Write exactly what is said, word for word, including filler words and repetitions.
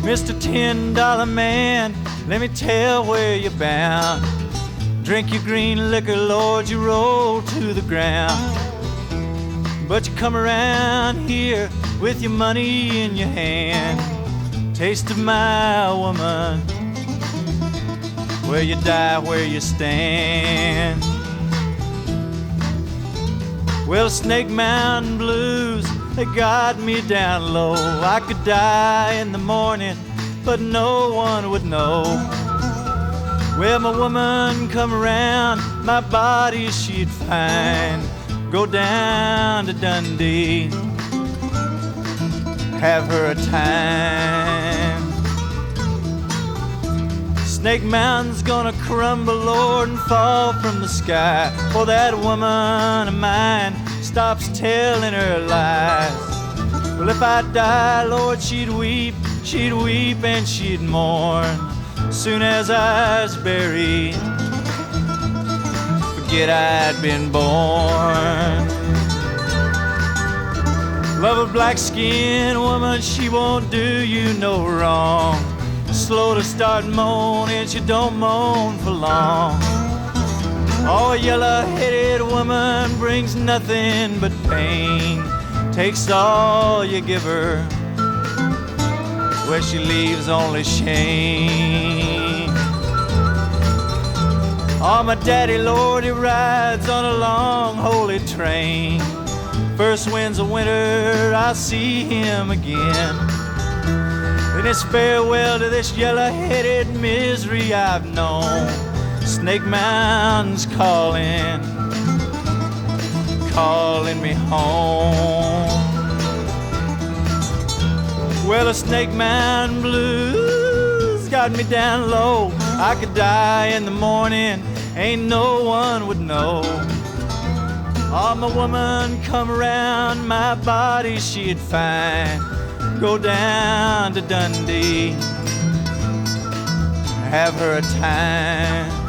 Mister Ten Dollar Man, let me tell where you're bound. Drink your green liquor, Lord, you roll to the ground. But you come around here with your money in your hand. Taste of my woman, where you die, where you stand. Well, Snake Mountain Blues, they got me down low. I could die in the morning, but no one would know. Well, my woman come around, my body she'd find. Go down to Dundee, have her a time. Snake Mountain's gonna crumble, Lord, and fall from the sky, for that woman of mine stops telling her lies. Well, if I die, Lord, she'd weep, she'd weep and she'd mourn. Soon as I was buried, forget I'd been born. Love a black-skinned woman, she won't do you no wrong. Slow to start moaning, she don't moan for long. Oh, a yellow-headed woman brings nothing but pain. Takes all you give her, where she leaves only shame. Oh, my daddy, Lord, he rides on a long holy train. First winds of winter, I see him again. And it's farewell to this yellow-headed misery I've known. Snake Mountain's calling, calling me home. Well, the Snake Mountain Blues got me down low. I could die in the morning, ain't no one would know. Oh, my woman come around, my body she'd find. Go down to Dundee, have her a time.